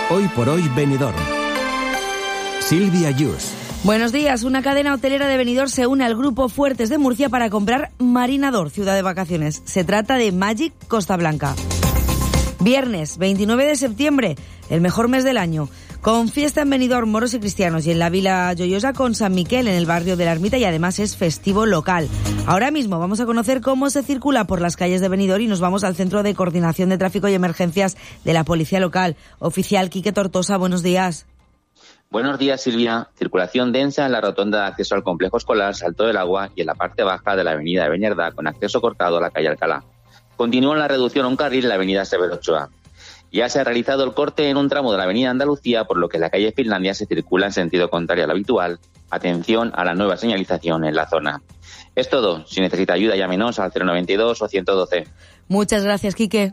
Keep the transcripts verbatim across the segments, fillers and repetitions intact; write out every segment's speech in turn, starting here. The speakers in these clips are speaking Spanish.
Hoy por hoy Benidorm. Silvia Yus. Buenos días. Una cadena hotelera de Benidorm se une al grupo Fuertes de Murcia para comprar Marinador, ciudad de vacaciones. Se trata de Magic Costa Blanca. Viernes, veintinueve de septiembre, el mejor mes del año. Con fiesta en Benidorm, moros y cristianos, y en la Vila Joyosa con San Miquel, en el barrio de la Ermita, y además es festivo local. Ahora mismo vamos a conocer cómo se circula por las calles de Benidorm y nos vamos al Centro de Coordinación de Tráfico y Emergencias de la Policía Local. Oficial Quique Tortosa, buenos días. Buenos días, Silvia. Circulación densa en la rotonda de acceso al complejo escolar Salto del Agua y en la parte baja de la avenida de Beñerdá, con acceso cortado a la calle Alcalá. Continúa la reducción a un carril en la avenida Severo Ochoa. Ya se ha realizado el corte en un tramo de la avenida Andalucía, por lo que en la calle Finlandia se circula en sentido contrario al habitual. Atención a la nueva señalización en la zona. Es todo. Si necesita ayuda, llámenos al cero noventa y dos o ciento doce. Muchas gracias, Quique.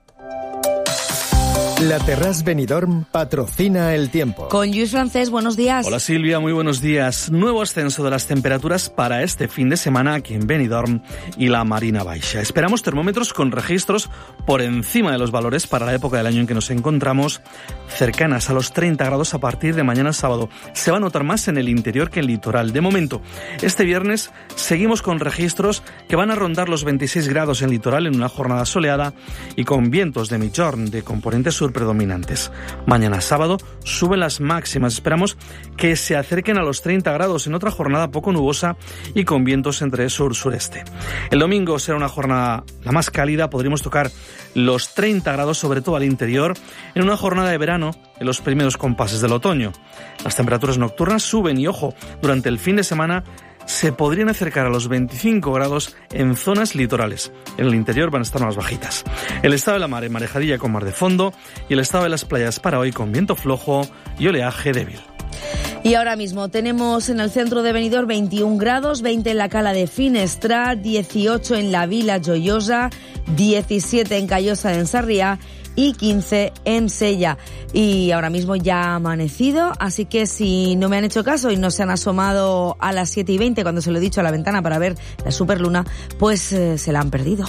La Terrasse Benidorm patrocina el tiempo. Con Luis Francés, buenos días. Hola Silvia, muy buenos días. Nuevo ascenso de las temperaturas para este fin de semana aquí en Benidorm y la Marina Baixa. Esperamos termómetros con registros por encima de los valores para la época del año en que nos encontramos, cercanas a los treinta grados a partir de mañana sábado. Se va a notar más en el interior que en el litoral. De momento, este viernes seguimos con registros que van a rondar los veintiséis grados en el litoral en una jornada soleada y con vientos de migjorn de componente sur predominantes. Mañana sábado suben las máximas. Esperamos que se acerquen a los treinta grados en otra jornada poco nubosa y con vientos entre sur-sureste. El domingo será una jornada la más cálida. Podríamos tocar los treinta grados, sobre todo al interior, en una jornada de verano en los primeros compases del otoño. Las temperaturas nocturnas suben y, ojo, durante el fin de semana se podrían acercar a los veinticinco grados en zonas litorales. En el interior van a estar más bajitas. El estado de la mar en marejadilla con mar de fondo y el estado de las playas para hoy con viento flojo y oleaje débil. Y ahora mismo tenemos en el centro de Benidorm veintiún grados, veinte en la Cala de Finestrat, dieciocho en la Vila Joyosa, diecisiete en Callosa de Ensarriá y quince en Sella. Y ahora mismo ya ha amanecido, así que si no me han hecho caso y no se han asomado a las siete y veinte cuando se lo he dicho a la ventana para ver la superluna, pues eh, se la han perdido.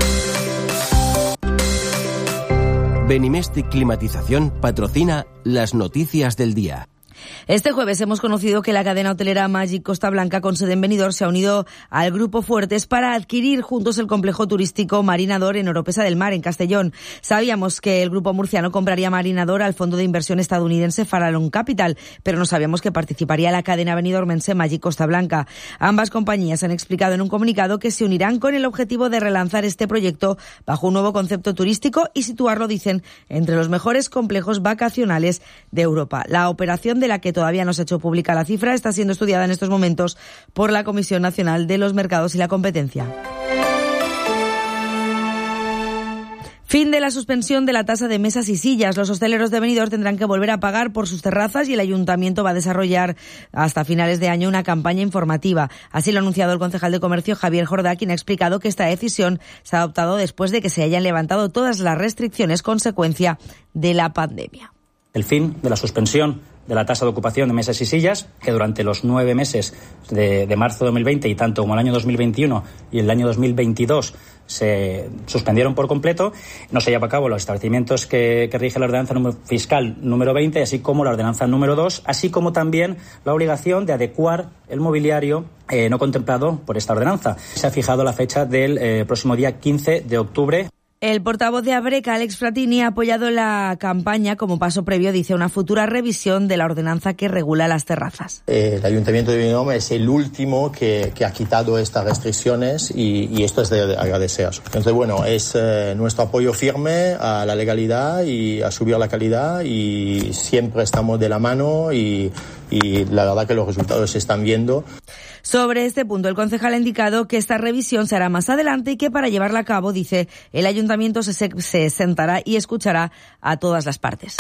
Benimestic Climatización patrocina las noticias del día. Este jueves hemos conocido que la cadena hotelera Magic Costa Blanca, con sede en Benidorm, se ha unido al grupo Fuertes para adquirir juntos el complejo turístico Marinador en Oropesa del Mar, en Castellón. Sabíamos que el grupo murciano compraría Marinador al fondo de inversión estadounidense Farallon Capital, pero no sabíamos que participaría la cadena benidormense Magic Costa Blanca. Ambas compañías han explicado en un comunicado que se unirán con el objetivo de relanzar este proyecto bajo un nuevo concepto turístico y situarlo, dicen, entre los mejores complejos vacacionales de Europa. La operación de la que todavía no se ha hecho pública la cifra está siendo estudiada en estos momentos por la Comisión Nacional de los Mercados y la Competencia. Fin de la suspensión de la tasa de mesas y sillas. Los hosteleros de Benidorm tendrán que volver a pagar por sus terrazas y el Ayuntamiento va a desarrollar hasta finales de año una campaña informativa. Así lo ha anunciado el concejal de Comercio, Javier Jordá, quien ha explicado que esta decisión se ha adoptado después de que se hayan levantado todas las restricciones consecuencia de la pandemia. El fin de la suspensión de la tasa de ocupación de mesas y sillas, que durante los nueve meses de, de marzo de dos mil veinte y tanto como el año dos mil veintiuno y el año dos mil veintidós se suspendieron por completo, no se lleva a cabo los establecimientos que, que rige la ordenanza fiscal número veinte, así como la ordenanza número dos, así como también la obligación de adecuar el mobiliario eh, no contemplado por esta ordenanza. Se ha fijado la fecha del eh, próximo día quince de octubre. El portavoz de Abreca, Alex Fratini, ha apoyado la campaña como paso previo, dice, una futura revisión de la ordenanza que regula las terrazas. El Ayuntamiento de Benidorm es el último que, que ha quitado estas restricciones y, y esto es de agradecer. Entonces, bueno, es eh, nuestro apoyo firme a la legalidad y a subir la calidad, y siempre estamos de la mano y, y la verdad que los resultados se están viendo. Sobre este punto, el concejal ha indicado que esta revisión se hará más adelante y que para llevarla a cabo, dice, el ayuntamiento se, se sentará y escuchará a todas las partes.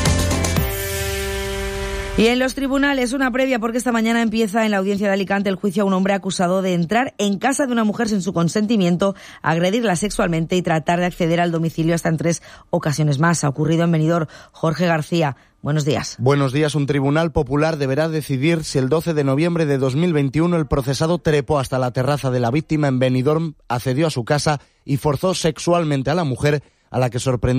Y en los tribunales, una previa, porque esta mañana empieza en la audiencia de Alicante el juicio a un hombre acusado de entrar en casa de una mujer sin su consentimiento, agredirla sexualmente y tratar de acceder al domicilio hasta en tres ocasiones más. Ha ocurrido en Benidorm. Jorge García, buenos días. Buenos días. Un tribunal popular deberá decidir si el doce de noviembre de dos mil veintiuno el procesado trepó hasta la terraza de la víctima en Benidorm, accedió a su casa y forzó sexualmente a la mujer, a la que sorprendió